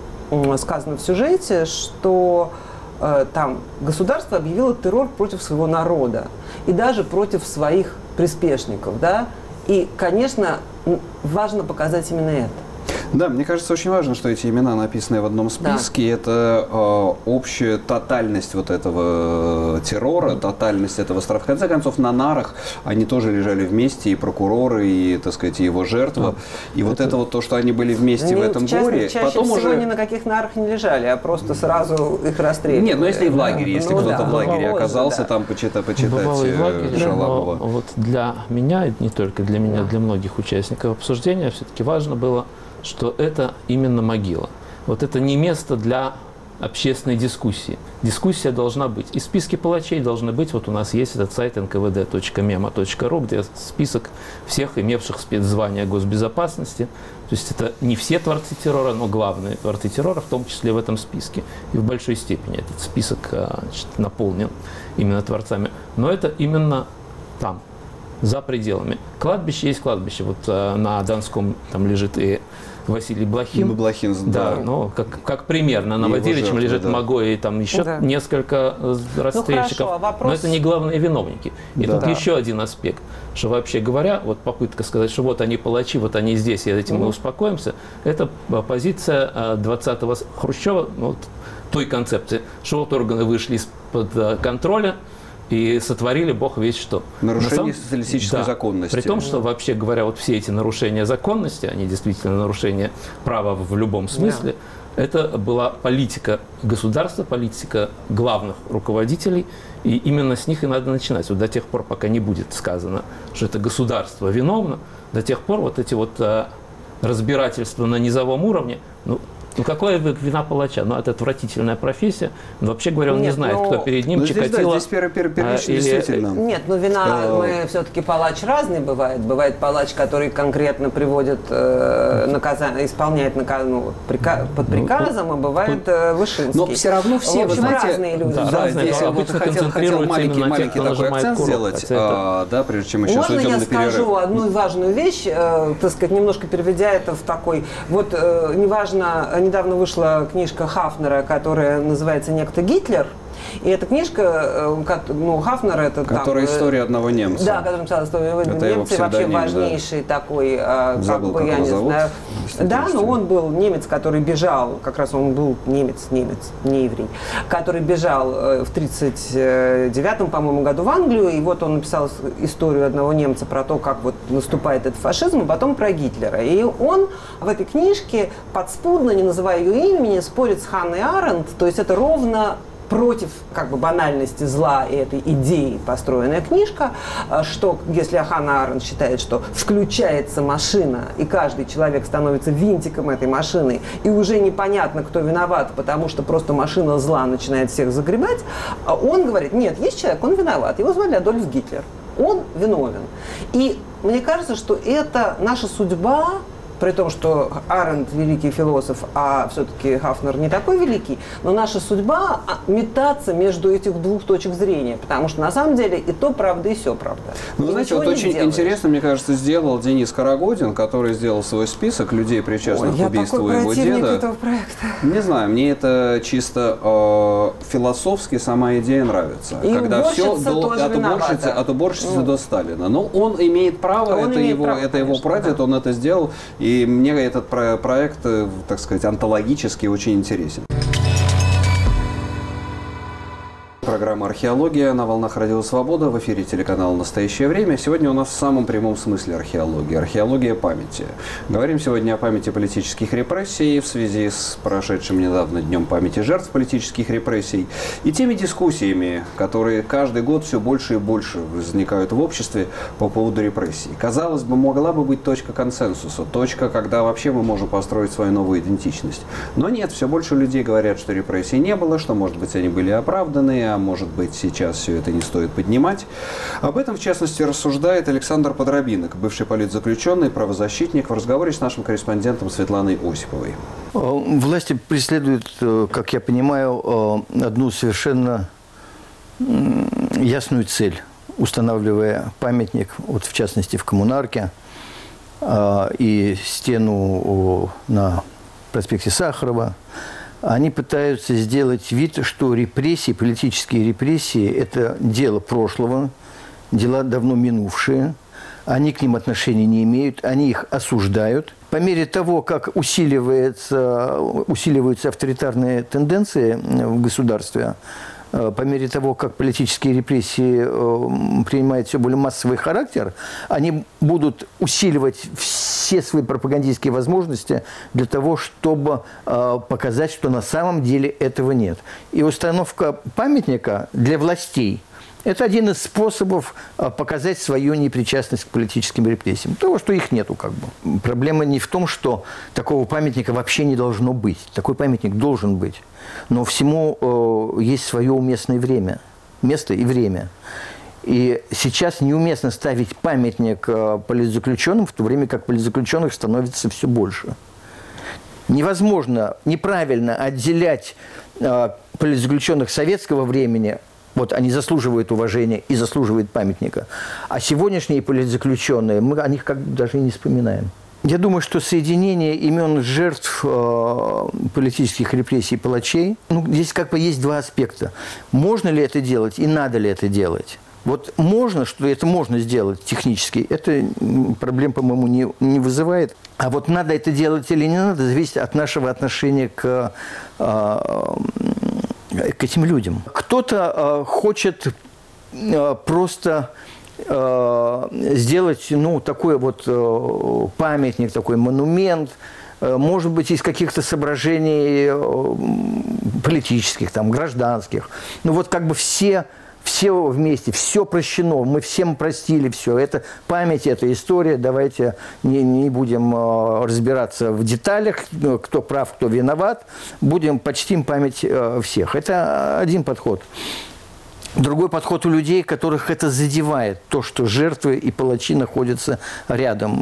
вот сказано в сюжете, что там государство объявило террор против своего народа и даже против своих приспешников, да, и, конечно, важно показать именно это. Да, мне кажется, очень важно, что эти имена написаны в одном списке. Да. Это общая тотальность вот этого террора, тотальность этого страха. В конце концов, на нарах они тоже лежали вместе, и прокуроры, и, так сказать, и его жертва. И вот это вот то, что они были вместе в этом горе. Чаще потом всего уже ни на каких нарах не лежали, а просто сразу их расстреливали. Нет, но если и в лагере, если кто-то в лагере оказался, там почитать Шаламова. Вот для меня, не только для меня, для многих участников обсуждения все-таки важно было, что это именно могила. Вот это не место для общественной дискуссии. Дискуссия должна быть. И списки палачей должны быть. Вот у нас есть этот сайт nkvd.memo.ru, где список всех имевших спецзвания госбезопасности. То есть это не все творцы террора, но главные творцы террора, в том числе в этом списке. И в большой степени этот список наполнен именно творцами. Но это именно там, за пределами. Кладбище есть кладбище. Вот на Донском там лежит и Василий Блохин. Блохин, да. Ну, как примерно. На Владимировичем лежит Магой и там еще несколько расстрельщиков. Но это не главные виновники. И тут еще один аспект, что вообще говоря, вот попытка сказать, что вот они палачи, вот они здесь, и этим мы успокоимся, это позиция 20-го Хрущева, вот, той концепции, что вот органы вышли из-под контроля и сотворили бог весть что. Нарушение социалистической законности. При том, что, вообще говоря, вот все эти нарушения законности, они действительно нарушения права в любом смысле, это была политика государства, политика главных руководителей, и именно с них и надо начинать. Вот до тех пор, пока не будет сказано, что это государство виновно, до тех пор вот эти вот разбирательства на низовом уровне, ну, какая вина палача? Ну, это отвратительная профессия. Но, вообще говоря, он не знает, кто перед ним, Чикатило. Здесь первично действительно. Нет, но вина, мы все-таки палач разный бывает. Бывает палач, который конкретно приводит наказание, исполняет наказание под приказом, а бывает Вышинский. Но все равно все, в общем, разные люди. Да, здесь я хотел маленький такой акцент сделать, да, прежде чем еще уйдем на перерыв. Можно я скажу одну важную вещь, так сказать, немножко переведя это в такой, вот, неважно, недавно вышла книжка Хафнера, которая называется «Некто Гитлер». И эта книжка, Хафнер это... Которая история одного немца. Да, который написал историю немца, вообще важнейший такой, как бы, я не знаю. Да, но он был немец, который бежал, как раз он был немец, не еврей, который бежал в 1939, по-моему, году в Англию, и вот он написал историю одного немца про то, как вот наступает этот фашизм, и потом про Гитлера. И он в этой книжке подспудно, не называя ее имени, спорит с Ханной Аренд, то есть это ровно против как бы банальности зла и этой идеи построенная книжка, что если Ханна Аренд считает, что включается машина, и каждый человек становится винтиком этой машины, и уже непонятно, кто виноват, потому что просто машина зла начинает всех загребать, он говорит, нет, есть человек, он виноват, его звали Адольф Гитлер, он виновен. И мне кажется, что это наша судьба, при том, что Аренд великий философ, а все-таки Хафнер не такой великий, но наша судьба метаться между этих двух точек зрения, потому что на самом деле и то правда, и все правда. Ну, вы знаете, вот очень интересно, мне кажется, сделал Денис Карагодин, который сделал свой список людей, причастных к убийству его деда. Этого проекта. Не знаю, мне это чисто философски сама идея нравится. И когда все от уборщицы до Сталина. Ну, он имеет право, это его прадед, да. Он это сделал. И мне этот проект, так сказать, онтологически очень интересен. Программа «Археология» на волнах Радио Свобода, в эфире телеканала «Настоящее время». Сегодня у нас в самом прямом смысле археология. Археология памяти. Говорим сегодня о памяти политических репрессий в связи с прошедшим недавно Днем памяти жертв политических репрессий и теми дискуссиями, которые каждый год все больше и больше возникают в обществе по поводу репрессий. Казалось бы, могла бы быть точка консенсуса, точка, когда вообще мы можем построить свою новую идентичность. Но нет, все больше людей говорят, что репрессий не было, что, может быть, они были оправданы, а может быть, сейчас все это не стоит поднимать. Об этом, в частности, рассуждает Александр Подробинок, бывший политзаключенный, правозащитник, в разговоре с нашим корреспондентом Светланой Осиповой. Власти преследуют, как я понимаю, одну совершенно ясную цель, устанавливая памятник, вот в частности, в Коммунарке, и стену на проспекте Сахарова. Они пытаются сделать вид, что репрессии, политические репрессии – это дело прошлого, дела давно минувшие. Они к ним отношения не имеют, они их осуждают. По мере того, как усиливаются авторитарные тенденции в государстве, по мере того, как политические репрессии принимают все более массовый характер, они будут усиливать все свои пропагандистские возможности для того, чтобы показать, что на самом деле этого нет. И установка памятника для властей – это один из способов показать свою непричастность к политическим репрессиям. Того, что их нету как бы. Проблема не в том, что такого памятника вообще не должно быть. Такой памятник должен быть. Но всему есть свое уместное время. Место и время. И сейчас неуместно ставить памятник политзаключенным, в то время как политзаключенных становится все больше. Невозможно неправильно отделять политзаключенных советского времени. Вот они заслуживают уважения и заслуживают памятника. А сегодняшние политзаключенные, мы о них как бы даже и не вспоминаем. Я думаю, что соединение имен жертв политических репрессий и палачей, здесь как бы есть два аспекта. Можно ли это делать и надо ли это делать? Вот можно, что это можно сделать технически, это проблем, по-моему, не вызывает. А вот надо это делать или не надо, зависит от нашего отношения к этим людям. Кто-то хочет просто сделать, такой вот памятник, такой монумент, может быть, из каких-то соображений политических, гражданских. Вот как бы все вместе, все прощено, мы всем простили все. Это память, это история, давайте не будем разбираться в деталях, кто прав, кто виноват, почтим память всех. Это один подход. Другой подход у людей, которых это задевает, то, что жертвы и палачи находятся рядом.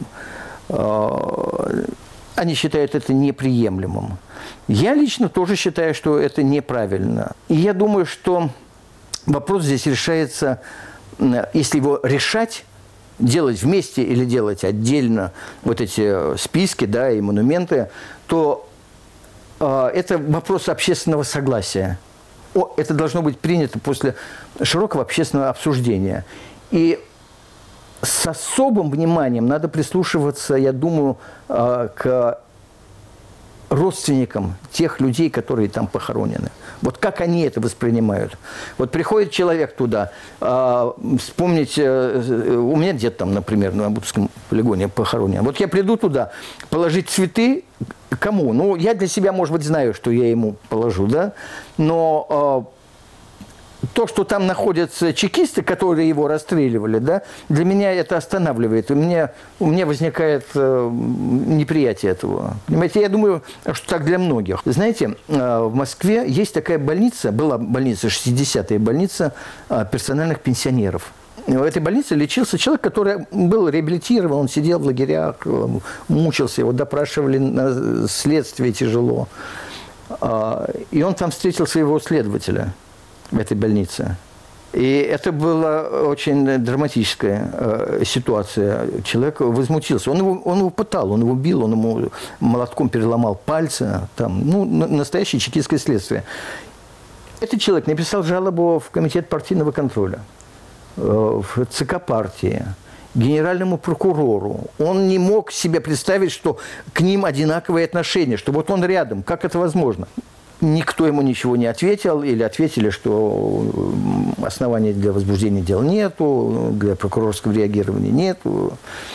Они считают это неприемлемым. Я лично тоже считаю, что это неправильно. И я думаю, что вопрос здесь решается, если его решать, делать вместе или делать отдельно вот эти списки, и монументы, то это вопрос общественного согласия. Это должно быть принято после широкого общественного обсуждения. И с особым вниманием надо прислушиваться, я думаю, к родственникам тех людей, которые там похоронены. Вот как они это воспринимают. Вот приходит человек туда, вспомните, у меня дед там, например, на Бутовском полигоне похоронен. Вот я приду туда, положить цветы кому? Я для себя, может быть, знаю, что я ему положу, но то, что там находятся чекисты, которые его расстреливали, для меня это останавливает. У меня возникает неприятие этого. Понимаете, я думаю, что так для многих. Знаете, в Москве есть такая больница, была больница, 60-я больница персональных пенсионеров. В этой больнице лечился человек, который был реабилитирован, он сидел в лагерях, мучился, его допрашивали на следствие тяжело. И он там встретил своего следователя в этой больнице. И это была очень драматическая ситуация. Человек возмутился. Он его пытал, он его бил, он ему молотком переломал пальцы. Там, ну, настоящее чекистское следствие. Этот человек написал жалобу в комитет партийного контроля, в ЦК партии, генеральному прокурору. Он не мог себе представить, что к ним одинаковые отношения, что вот он рядом. Как это возможно? Никто ему ничего не ответил, или ответили, что оснований для возбуждения дел нету, для прокурорского реагирования нету.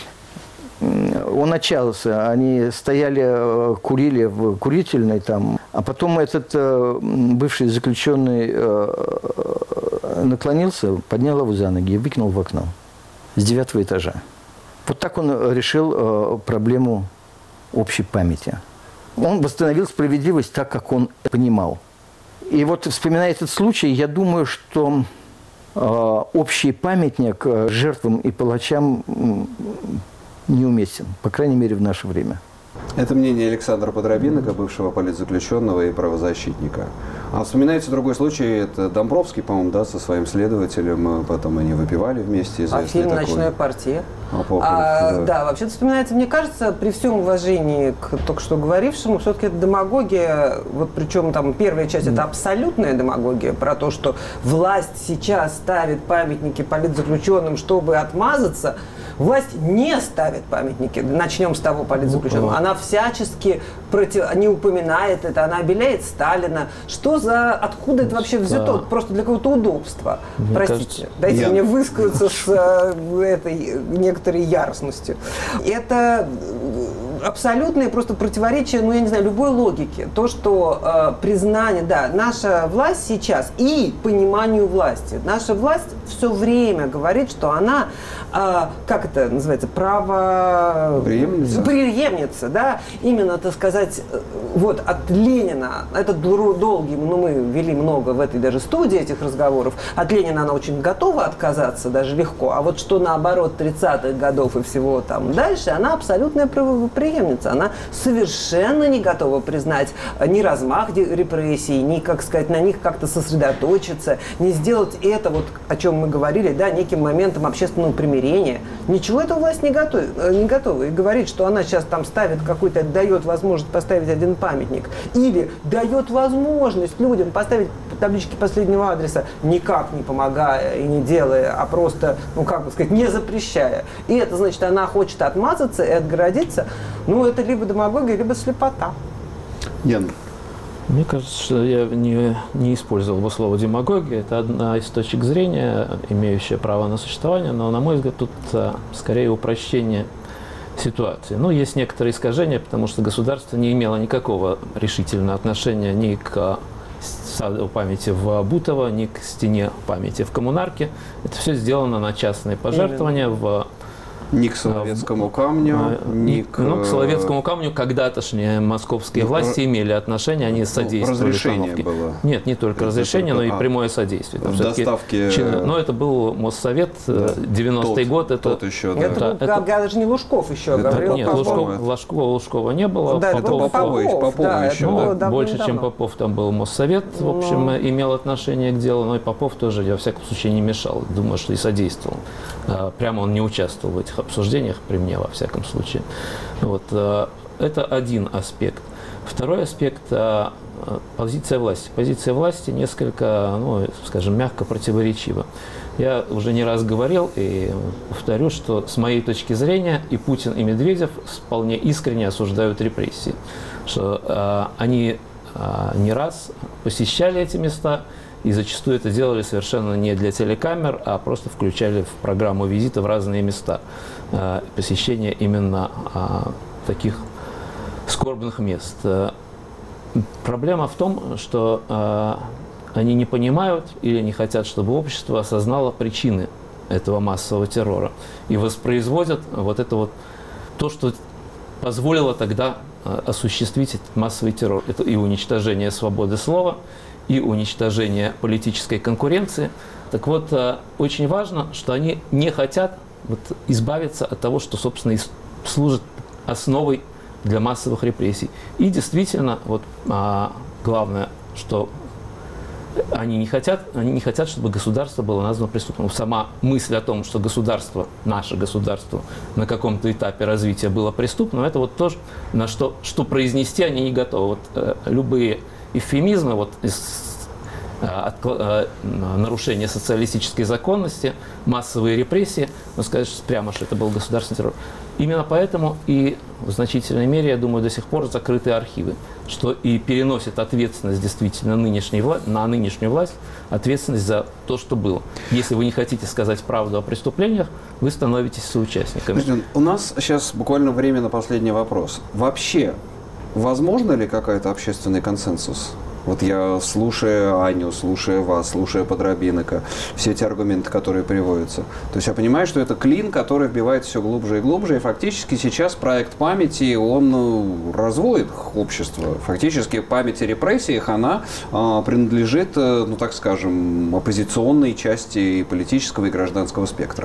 Он отчаялся, они стояли, курили в курительной там, а потом этот бывший заключенный наклонился, поднял его за ноги и выкинул в окно с 9-го этажа. Вот так он решил проблему общей памяти. Он восстановил справедливость так, как он понимал. И вот, вспоминая этот случай, я думаю, что общий памятник жертвам и палачам неуместен, по крайней мере, в наше время. Это мнение Александра Подробинника, бывшего политзаключенного и правозащитника. А вспоминается другой случай, это Домбровский, по-моему, да, со своим следователем, потом они выпивали вместе. А фильм такой. «Ночная партия». Да, вообще-то вспоминается, мне кажется, при всем уважении к только что говорившему, все-таки это демагогия, вот причем там первая часть это абсолютная демагогия, про то, что власть сейчас ставит памятники политзаключенным, чтобы отмазаться. Власть не ставит памятники, начнем с того политзаключенного. Она всячески не упоминает это, она обеляет Сталина. Что за, откуда это вообще взято? Просто для какого-то удобства. Мне Простите, кажется, дайте мне высказаться с этой некоторой яростностью. Это абсолютное просто противоречие, ну, я не знаю, любой логике. То, что признание, да, наша власть сейчас и пониманию власти. Наша власть все время говорит, что она, как это называется, преемница, да, именно, так сказать, вот от Ленина, это долгий, ну, мы вели много в этой даже студии этих разговоров, от Ленина она очень готова отказаться, даже легко, а вот что наоборот 30-х годов и всего там дальше, она абсолютная преемница, она совершенно не готова признать ни размах репрессий, ни, как сказать, на них как-то сосредоточиться, не сделать это, вот о чем мы говорили, да, неким моментом общественного примирения. Ничего этого власть не готова. И говорит, что она сейчас там ставит какой-то, дает возможность поставить один памятник, или дает возможность людям поставить таблички последнего адреса, никак не помогая и не делая, а просто, ну, как бы сказать, не запрещая. И это значит, она хочет отмазаться и отгородиться. Ну, это либо демагогия, либо слепота. Ян. Мне кажется, что я не использовал бы слово «демагогия». Это одна из точек зрения, имеющая право на существование, но, на мой взгляд, тут скорее упрощение ситуации. Ну, есть некоторые искажения, потому что государство не имело никакого решительного отношения ни к саду памяти в Бутово, ни к стене памяти в Коммунарке. Это все сделано на частные пожертвования ни к Соловецкому камню, ни к... Ну, к Соловецкому камню когда-тошние московские власти имели отношение, они содействовали. Разрешение было? Нет, не только разрешение, но и прямое содействие. В доставке... Но это был Моссовет, 90-й год. Тот еще, да. Это даже не Лужков еще говорил. Нет, Лужкова не было. Да, Попова еще. Больше, чем Попов, там был Моссовет, в общем, имел отношение к делу, но и Попов тоже, я, во всяком случае, не мешал. Думаю, что и содействовал. Прямо он не участвовал в этих обсуждениях при мне, во всяком случае. Вот, это один аспект. Второй аспект – позиция власти. Позиция власти несколько, ну, скажем, мягко противоречива. Я уже не раз говорил и повторю, что с моей точки зрения и Путин, и Медведев вполне искренне осуждают репрессии. Что они не раз посещали эти места, и зачастую это делали совершенно не для телекамер, а просто включали в программу визита в разные места. Посещение именно таких скорбных мест. Проблема в том, что они не понимают или не хотят, чтобы общество осознало причины этого массового террора. И воспроизводят вот это вот то, что позволило тогда осуществить этот массовый террор. Это и уничтожение свободы слова, и уничтожение политической конкуренции. Так вот, очень важно, что они не хотят избавиться от того, что, собственно, и служит основой для массовых репрессий. И действительно, вот главное, что Они не хотят, чтобы государство было названо преступным. Сама мысль о том, что государство, наше государство, на каком-то этапе развития было преступным, это вот то, на что произнести они не готовы. Вот, любые эвфемизмы, вот, нарушение социалистической законности, массовые репрессии, но сказать прямо, что это был государственный террор. Именно поэтому и в значительной мере, я думаю, до сих пор закрыты архивы, что и переносит ответственность действительно на нынешнюю власть, ответственность за то, что было. Если вы не хотите сказать правду о преступлениях, вы становитесь соучастниками. У нас сейчас буквально время на последний вопрос. Вообще, возможно ли какой-то общественный консенсус? Вот я, слушая Аню, слушая вас, слушая Подробинника, все эти аргументы, которые приводятся. То есть я понимаю, что это клин, который вбивает все глубже и глубже, и фактически сейчас проект памяти, он разводит общество. Фактически память о репрессиях, она принадлежит, ну так скажем, оппозиционной части политического и гражданского спектра.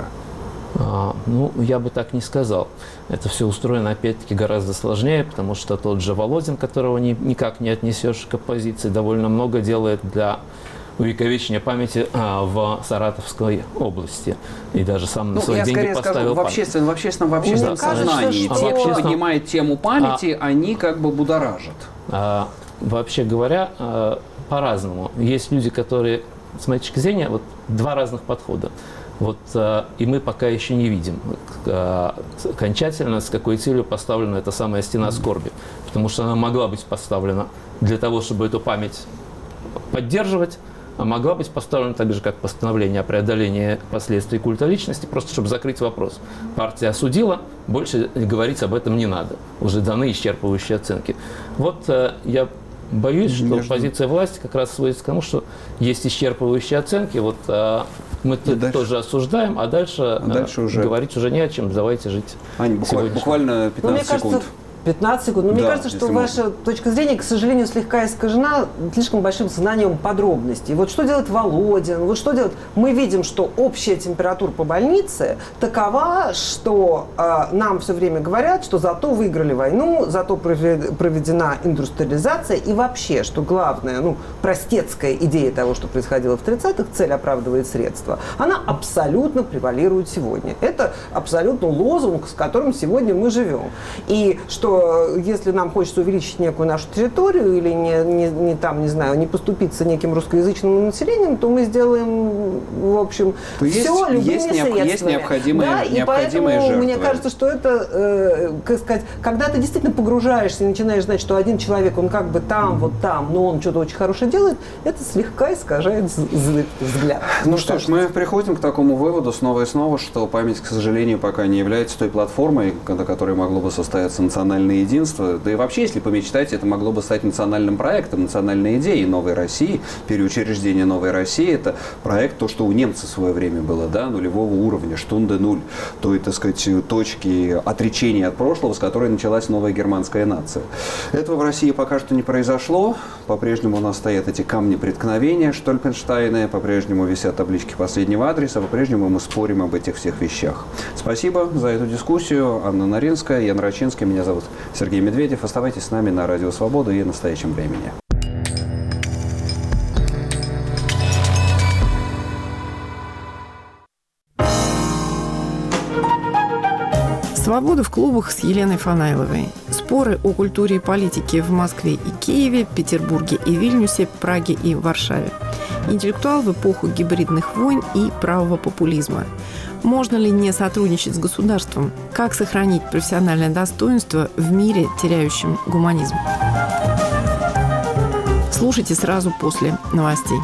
Ну, я бы так не сказал. Это все устроено, опять-таки, гораздо сложнее, потому что тот же Володин, которого никак не отнесешь к оппозиции, довольно много делает для увековечения памяти в Саратовской области. И даже сам на свои деньги поставил память. В общественном сознании. Те, кто поднимает тему памяти, они как бы будоражат. Вообще говоря, по-разному. Есть люди, которые, с моей точки зрения, вот два разных подхода. Вот, и мы пока еще не видим окончательно, с какой целью поставлена эта самая стена скорби. Потому что она могла быть поставлена для того, чтобы эту память поддерживать, а могла быть поставлена так же, как постановление о преодолении последствий культа личности, просто чтобы закрыть вопрос. Партия осудила, больше говорить об этом не надо. Уже даны исчерпывающие оценки. Вот я боюсь, что позиция власти как раз сводится к тому, что есть исчерпывающие оценки, вот мы тоже осуждаем, а дальше уже говорить уже не о чем, давайте жить. Ань, буквально 15 секунд. 15 секунд. Но мне кажется, что ваша точка зрения, к сожалению, слегка искажена слишком большим знанием подробностей. Вот что делает Володин, вот что делает... Мы видим, что общая температура по больнице такова, что нам все время говорят, что зато выиграли войну, зато проведена индустриализация и вообще, что главная, простецкая идея того, что происходило в 30-х, цель оправдывает средства, она абсолютно превалирует сегодня. Это абсолютно лозунг, с которым сегодня мы живем. И что если нам хочется увеличить некую нашу территорию или не поступиться неким русскоязычным населением, то мы сделаем, в общем, все любыми средствами. Есть необходимые и поэтому жертвы. Мне кажется, что это, как сказать, когда ты действительно погружаешься и начинаешь знать, что один человек, он как бы там, вот там, но он что-то очень хорошее делает, это слегка искажает взгляд. Ну что ж, мы приходим к такому выводу снова и снова, что память, к сожалению, пока не является той платформой, на которой могло бы состояться национальное единство. Да и вообще, если помечтать, это могло бы стать национальным проектом, национальной идеей новой России, переучреждение новой России. Это проект, то, что у немцев в свое время было, да, нулевого уровня, штунде нуль, той, так сказать, точки отречения от прошлого, с которой началась новая германская нация. Этого в России пока что не произошло. По-прежнему у нас стоят эти камни преткновения Штольпенштейна, по-прежнему висят таблички последнего адреса, по-прежнему мы спорим об этих всех вещах. Спасибо за эту дискуссию. Анна Наринская, Ян Рачинский, меня зовут Сергей Медведев. Оставайтесь с нами на Радио Свобода и настоящем времени. «Свобода в клубах» с Еленой Фанайловой. Споры о культуре и политике в Москве и Киеве, Петербурге и Вильнюсе, Праге и Варшаве. Интеллектуал в эпоху гибридных войн и правого популизма. Можно ли не сотрудничать с государством? Как сохранить профессиональное достоинство в мире, теряющем гуманизм? Слушайте сразу после новостей.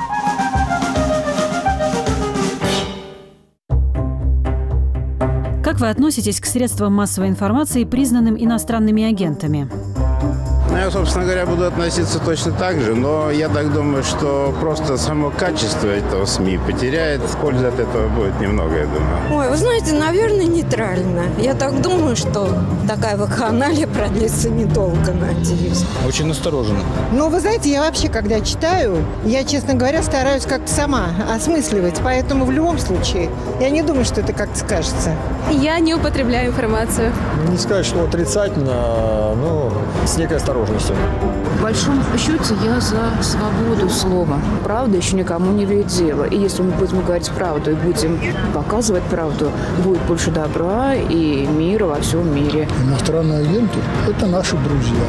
Как вы относитесь к средствам массовой информации, признанным иностранными агентами? Я, собственно говоря, буду относиться точно так же, но я так думаю, что просто само качество этого СМИ потеряет. Пользы от этого будет немного, я думаю. Ой, вы знаете, наверное, нейтрально. Я так думаю, что такая вакханалия продлится недолго, надеюсь. Очень настороженно. Ну, вы знаете, я вообще, когда читаю, я, честно говоря, стараюсь как-то сама осмысливать. Поэтому в любом случае, я не думаю, что это как-то скажется. Я не употребляю информацию. Не сказать, что отрицательно, но с некой осторожностью. осторожностью. В большом счете я за свободу слова. Правда еще никому не вредит дело. И если мы будем говорить правду и будем показывать правду, будет больше добра и мира во всем мире. Иностранные агенты – это наши друзья.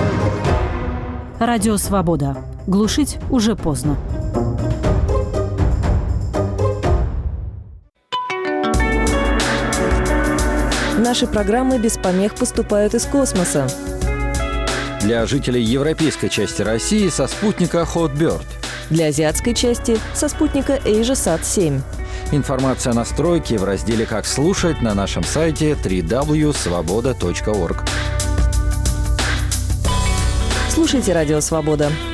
Радио «Свобода». Глушить уже поздно. Наши программы без помех поступают из космоса. Для жителей европейской части России со спутника Hotbird. Для азиатской части со спутника AsiaSat-7. Информация о настройке в разделе «Как слушать» на нашем сайте www.svoboda.org. Слушайте «Радио Свобода».